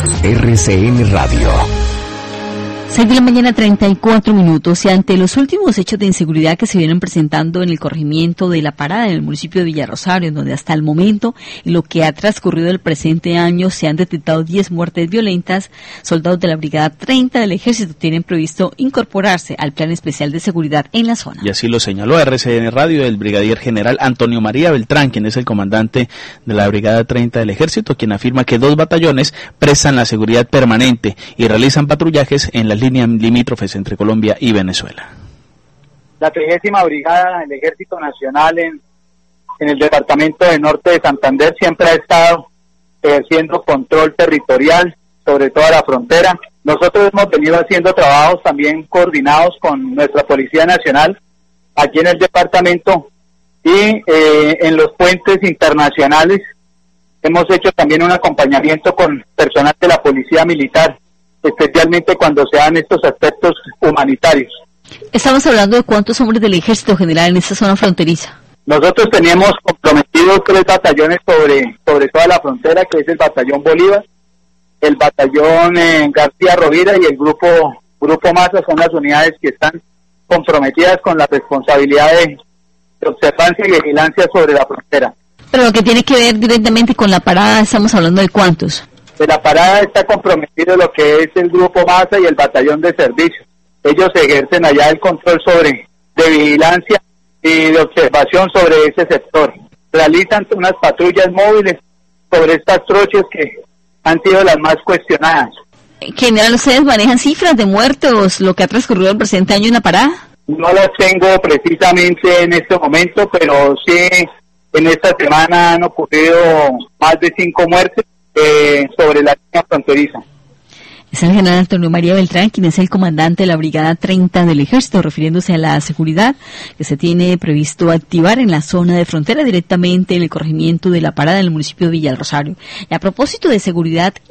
RCN Radio. 6 de la mañana, 34 minutos, y ante los últimos hechos de inseguridad que se vienen presentando en el corregimiento de La Parada, en el municipio de Villarrosario, en donde hasta el momento, en lo que ha transcurrido el presente año, se han detectado 10 muertes violentas, soldados de la Brigada 30 del Ejército tienen previsto incorporarse al Plan Especial de Seguridad en la zona. Y así lo señaló RCN Radio el brigadier general Antonio María Beltrán, quien es el comandante de la Brigada 30 del Ejército, quien afirma que 2 batallones prestan la seguridad permanente y realizan patrullajes en las líneas limítrofes entre Colombia y Venezuela. La 30ª Brigada del Ejército Nacional en el departamento de Norte de Santander siempre ha estado ejerciendo control territorial sobre toda la frontera. Nosotros hemos venido haciendo trabajos también coordinados con nuestra Policía Nacional aquí en el departamento y en los puentes internacionales hemos hecho también un acompañamiento con personal de la Policía Militar, especialmente cuando se dan estos aspectos humanitarios. Estamos hablando de cuántos hombres del Ejército General en esta zona fronteriza. Nosotros teníamos comprometidos 3 batallones sobre toda la frontera, que es el Batallón Bolívar, el Batallón García Rovira y el Grupo Masa. Son las unidades que están comprometidas con la responsabilidad de observancia y vigilancia sobre la frontera. Pero lo que tiene que ver directamente con La Parada, estamos hablando de cuántos. De La Parada está comprometido lo que es el Grupo Masa y el Batallón de Servicio. Ellos ejercen allá el control de vigilancia y de observación sobre ese sector. Realizan unas patrullas móviles sobre estas trochas que han sido las más cuestionadas. En general, ¿ustedes manejan cifras de muertos, lo que ha transcurrido el presente año en La Parada? No las tengo precisamente en este momento, pero sí en esta semana han ocurrido más de 5 muertes sobre la línea fronteriza. Es el general Antonio María Beltrán, quien es el comandante de la Brigada 30 del Ejército, refiriéndose a la seguridad que se tiene previsto activar en la zona de frontera directamente en el corregimiento de La Parada, en el municipio de Villarrosario. Y a propósito de seguridad,